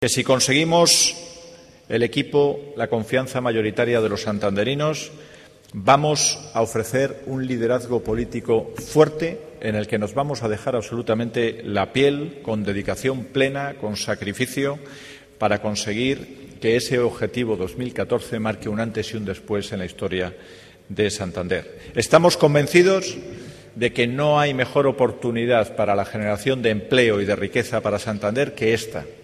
Que si conseguimos el equipo, la confianza mayoritaria de los santanderinos, vamos a ofrecer un liderazgo político fuerte en el que nos vamos a dejar absolutamente la piel, con dedicación plena, con sacrificio, para conseguir que ese objetivo 2014 marque un antes y un después en la historia de Santander. Estamos convencidos de que no hay mejor oportunidad para la generación de empleo y de riqueza para Santander que esta.